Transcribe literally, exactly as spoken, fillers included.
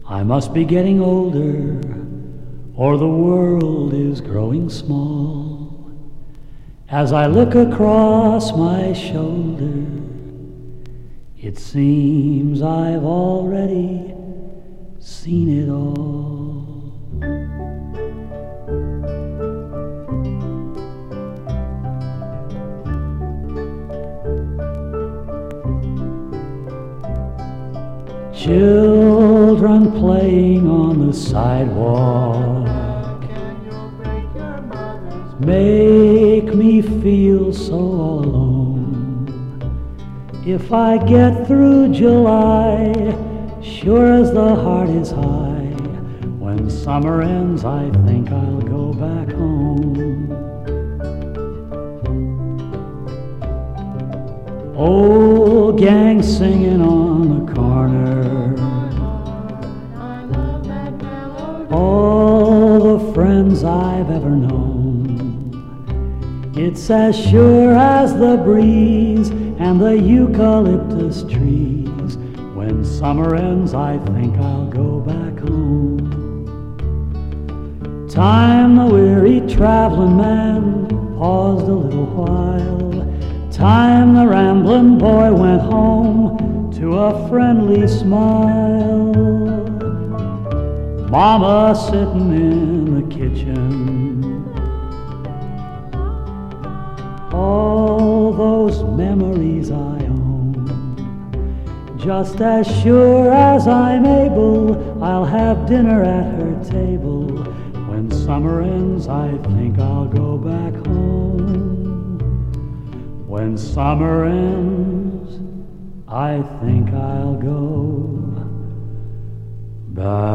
I must be getting older, or the world is growing small. As I look across my shoulder, it seems I've already seen it all. Children playing on the sidewalk make me feel so all alone. If I get through July, sure as the heart is high, when summer ends I think I'll go back home. Old gang singing on the corner, all the friends I've ever known. It's as sure as the breeze and the eucalyptus trees, when summer ends I think I'll go back home. Time, the weary traveling man, paused a little while. Time, the rambling boy went home to a friendly smile. Mama sitting in the kitchen, all those memories I own. Just as sure as I'm able, I'll have dinner at her table. When summer ends, I think I'll go back home. When summer ends, I think I'll go back.